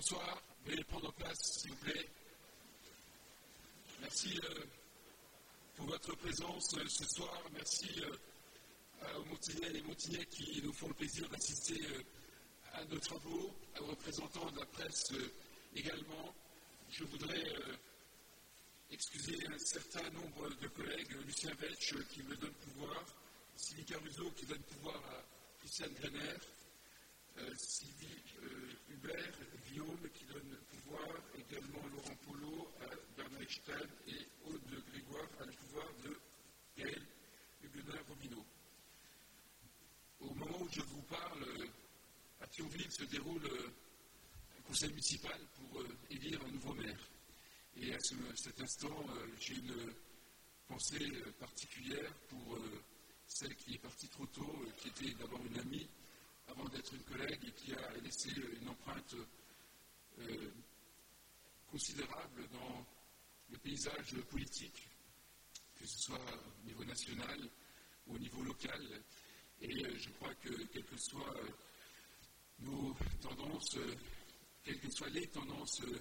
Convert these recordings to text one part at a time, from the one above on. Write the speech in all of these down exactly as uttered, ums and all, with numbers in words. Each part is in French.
Bonsoir, veuillez prendre place, s'il vous plaît. Merci euh, pour votre présence euh, ce soir. Merci euh, aux Montignais et les Montignais qui nous font le plaisir d'assister euh, à nos travaux, aux représentants de la presse euh, également. Je voudrais euh, excuser un certain nombre de collègues, Lucien Vetch euh, qui me donne pouvoir, Sylvie Caruso qui donne pouvoir à Christiane Grener, euh, Sylvie euh, Hubert, Guillaume qui donne pouvoir, également Laurent Polo à Bernard Einstein et Aude Grégoire à le pouvoir de Gaël Huguenin-Robineau. Au moment où je vous parle, à Thionville se déroule un conseil municipal pour euh, élire un nouveau maire. Et à ce, cet instant, euh, j'ai une pensée particulière pour euh, celle qui est partie trop tôt, euh, qui était d'abord une amie, avant d'être une collègue, et qui a laissé une empreinte euh, considérable dans le paysage politique, que ce soit au niveau national ou au niveau local. Et euh, je crois que, quelles que soient euh, nos tendances, euh, quelles que soient les tendances, euh,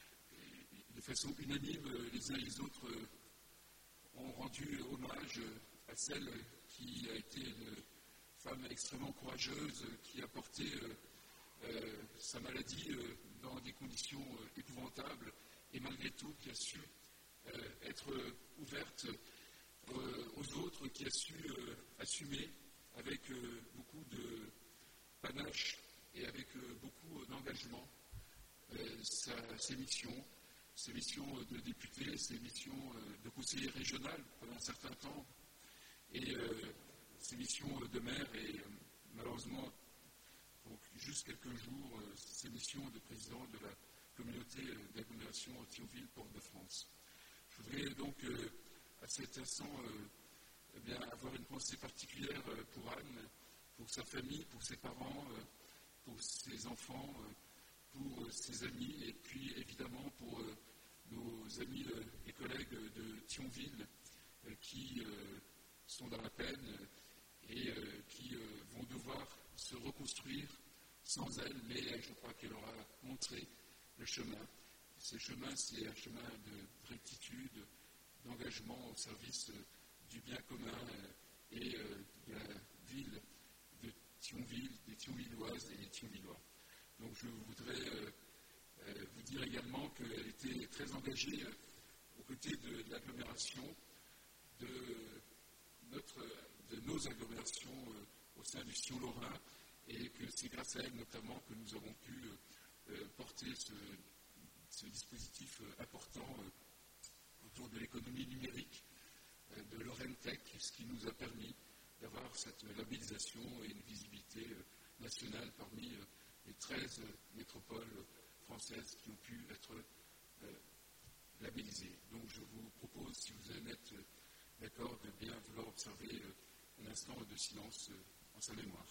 de façon unanime, euh, les uns et les autres euh, ont rendu hommage à celle qui a été une femme extrêmement courageuse, qui a porté euh, euh, sa maladie euh, dans des conditions euh, épouvantables et malgré tout qui a su euh, être euh, ouverte euh, aux autres, qui a su euh, assumer avec euh, beaucoup de panache et avec euh, beaucoup d'engagement euh, sa, ses missions, ses missions de député, ses missions euh, de conseiller régional pendant un certain temps, et euh, ses missions de maire et euh, malheureusement pour juste quelques jours euh, ses missions de président de la communauté d'agglomération Thionville-Port-de-France. Je voudrais donc euh, à cet instant euh, eh bien, avoir une pensée particulière euh, pour Anne, pour sa famille, pour ses parents, euh, pour ses enfants, euh, pour euh, ses amis et puis évidemment pour euh, nos amis euh, et collègues de Thionville euh, qui euh, sont dans la peine et euh, qui euh, vont devoir se reconstruire sans elle, mais je crois qu'elle aura montré le chemin. Ce chemin, c'est un chemin de rectitude, d'engagement au service euh, du bien commun euh, et euh, de la ville de Thionville, des Thionvilloises et des Thionvillois. Donc je voudrais euh, euh, vous dire également qu'elle était très engagée euh, aux côtés de, de l'agglomération, de, notre, de nos agglomérations euh, au sein du Sion Lorrain, et que c'est grâce à elle notamment que nous avons pu euh, porter ce, ce dispositif euh, important euh, autour de l'économie numérique euh, de Lorraine Tech, ce qui nous a permis d'avoir cette labellisation et une visibilité euh, nationale parmi euh, les treize euh, métropoles françaises qui ont pu être euh, labellisées. Donc je vous propose, si vous en êtes euh, d'accord, de bien vouloir observer euh, un instant de silence euh, en sa mémoire.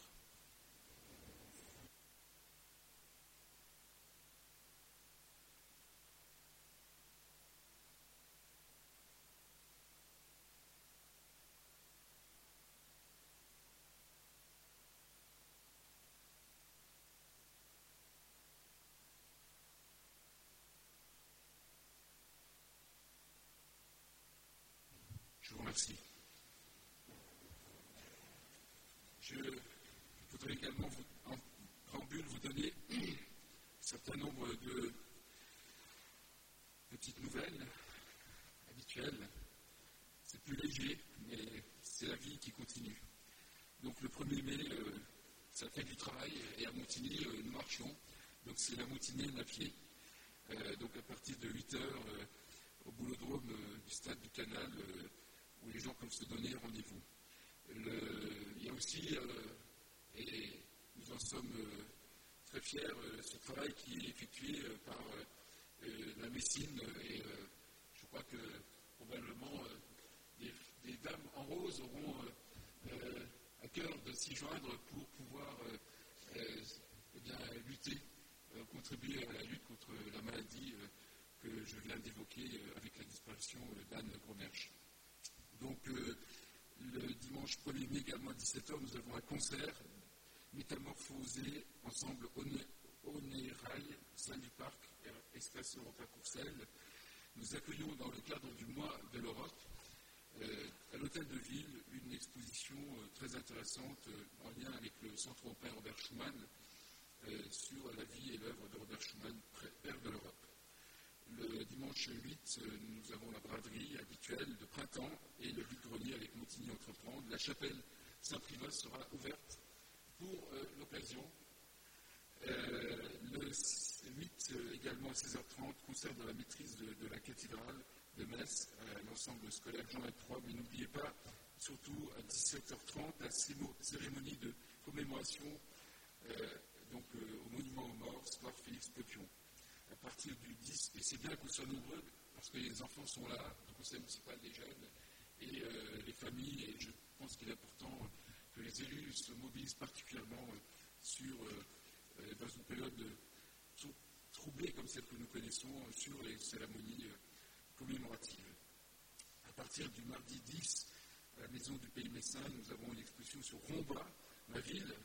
Je vous remercie. Je voudrais également, vous, en préambule, vous donner un certain nombre de petites nouvelles habituelles. C'est plus léger, mais c'est la vie qui continue. Donc le premier mai, euh, ça fait du travail, et à Montigny, euh, nous marchions. Donc c'est la Montigny à pied. Euh, donc à partir de huit heures, euh, au boulodrome euh, du stade du Canal, euh, où les gens peuvent se donner rendez-vous. Le, il y a aussi, euh, et nous en sommes euh, très fiers, euh, ce travail qui est effectué euh, par euh, la Messine, et euh, je crois que probablement euh, des, des dames en rose auront euh, euh, à cœur de s'y joindre pour pouvoir euh, euh, eh bien, lutter, euh, contribuer à la lutte contre la maladie euh, que je viens d'évoquer euh, avec la disparition euh, d'Anne Gromersch. Donc, euh, le dimanche premier mai, également à dix-sept heures, nous avons un concert métamorphosé ensemble Onérail, Saint du Parc, Presse Europe à Courcelles, nous accueillons dans le cadre du mois de l'Europe, euh, à l'Hôtel de Ville, une exposition euh, très intéressante euh, en lien avec le Centre européen Robert Schuman euh, sur la vie et l'œuvre de Robert Schuman, père de l'Europe. Le dimanche huit, euh, nous avons la braderie habituelle de printemps et le vide-grenier avec Montigny Entreprendre. La chapelle Saint-Privat sera ouverte pour euh, l'occasion. Euh, le huit, euh, également à seize heures trente, concert de la maîtrise de, de la cathédrale de Metz, à l'ensemble scolaire Jean vingt-trois, mais n'oubliez pas, surtout à dix-sept heures trente, la cérémonie de commémoration euh, donc, euh, au monument aux morts, Square Félix Pepion. À partir du dix, et c'est bien qu'on soit nombreux, parce que les enfants sont là, le conseil municipal, les jeunes, et euh, les familles, et je pense qu'il est important que les élus se mobilisent particulièrement euh, sur, euh, dans une période de, troublée comme celle que nous connaissons, euh, sur les cérémonies euh, commémoratives. À partir du mardi dix, à la Maison du Pays Messin, nous avons une exposition sur Romba, ma ville.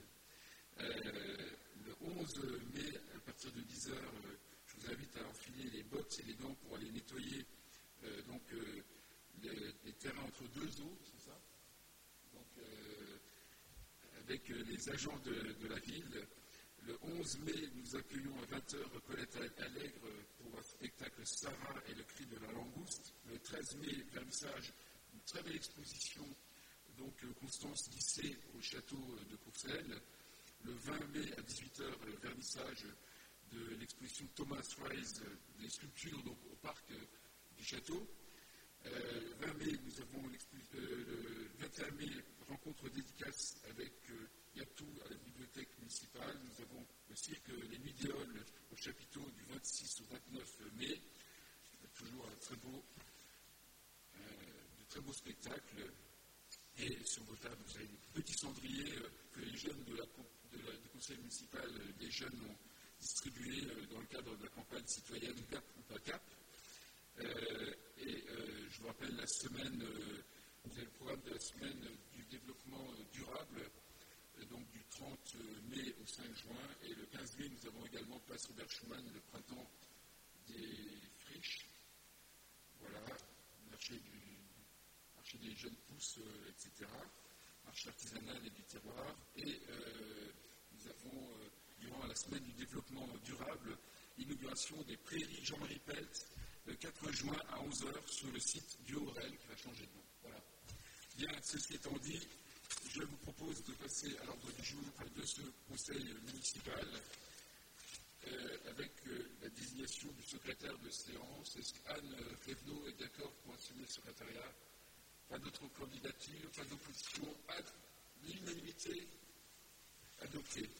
Euh, le onze mai, à partir de dix heures, euh, je vous invite à enfiler les bottes et les gants pour aller nettoyer euh, donc, euh, les, les terrains entre deux eaux, c'est ça donc, euh, avec euh, les agents de, de la ville. Le onze mai, nous accueillons à vingt heures Colette Allègre pour un spectacle Sarah et le cri de la langouste. Le treize mai, vernissage, une très belle exposition, donc Constance Guisset au château de Courcelles. Le vingt mai à dix-huit heures, le vernissage de l'exposition Thomas Rise des sculptures donc, au parc du château. Euh, le vingt mai, nous avons euh, le vingt et un mai, rencontre dédicace avec euh, Yatou à la bibliothèque municipale. Nous avons le cirque Les Midioles au chapiteau du vingt-six au vingt-neuf mai. Toujours un très beau, euh, de très beaux spectacles. Et sur vos tables, vous avez des petits cendriers euh, que les jeunes de la, de la, du conseil municipal, euh, les jeunes ont distribués euh, dans le cadre de la campagne citoyenne Gap ou pas Gap. Euh, et euh, je vous rappelle la semaine, euh, vous avez le programme de la semaine du développement euh, durable, euh, donc du trente mai au cinq juin, et le quinze mai, nous avons également Place Robert Schuman, le printemps des friches. Voilà, marché, du, marché des jeunes pousses, euh, et cetera, marché artisanal et du terroir, et euh, nous avons, euh, durant la semaine du développement durable, l'inauguration des prairies Jean-Marie Pelt, le quatre juin à onze heures sur le site du Haut-Rel qui va changer de nom. Voilà. Bien, ceci étant dit, je vous propose de passer à l'ordre du jour de ce conseil municipal euh, avec euh, la désignation du secrétaire de séance. Est-ce qu'Anne Févenot est d'accord pour assumer le secrétariat? Pas d'autres candidatures, pas d'opposition, à l'unanimité adoptée.